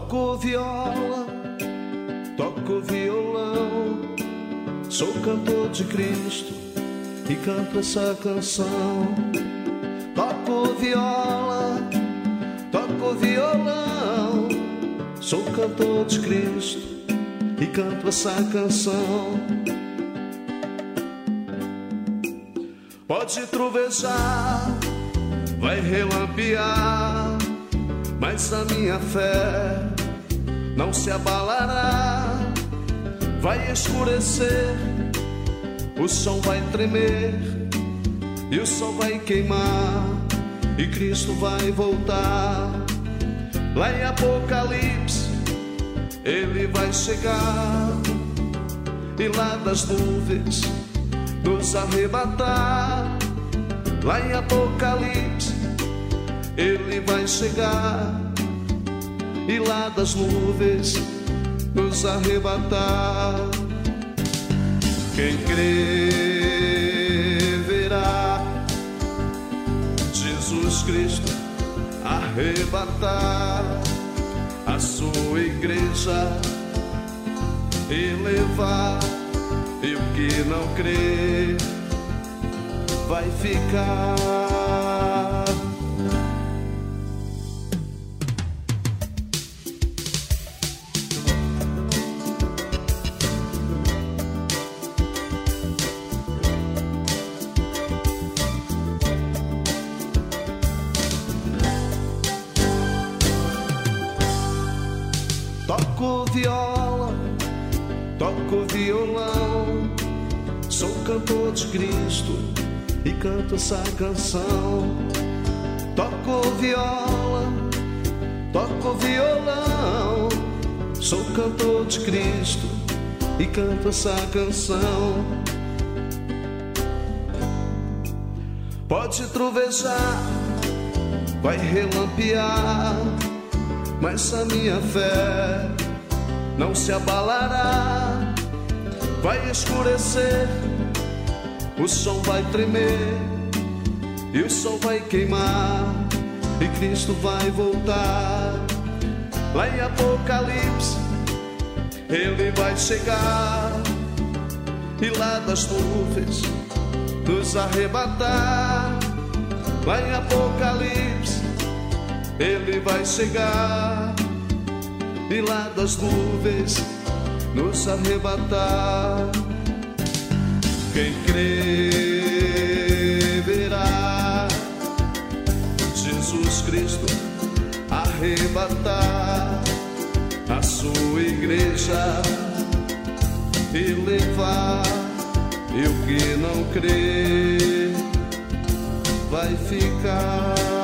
Toco viola, toco violão, sou cantor de Cristo e canto essa canção. Toco viola, toco violão, sou cantor de Cristo e canto essa canção. Pode trovejar, vai relampear, mas a minha fé não se abalará. Vai escurecer, o som vai tremer e o sol vai queimar e Cristo vai voltar. Lá em Apocalipse Ele vai chegar e lá das nuvens nos arrebatar. Lá em Apocalipse Ele vai chegar e lá das nuvens nos arrebatar. Quem crê verá Jesus Cristo arrebatar a sua igreja e levar, e o que não crê vai ficar. Toco viola, toco violão, sou cantor de Cristo e canto essa canção. Toco viola, toco violão, sou cantor de Cristo e canto essa canção. Pode trovejar, vai relampear, mas a minha fé não se abalará. Vai escurecer, o som vai tremer e o sol vai queimar e Cristo vai voltar. Lá em Apocalipse Ele vai chegar e lá das nuvens nos arrebatar. Lá em Apocalipse Ele vai chegar e lá das nuvens nos arrebatar. Quem crê verá Jesus Cristo arrebatar a sua igreja e levar, e o que não crê vai ficar.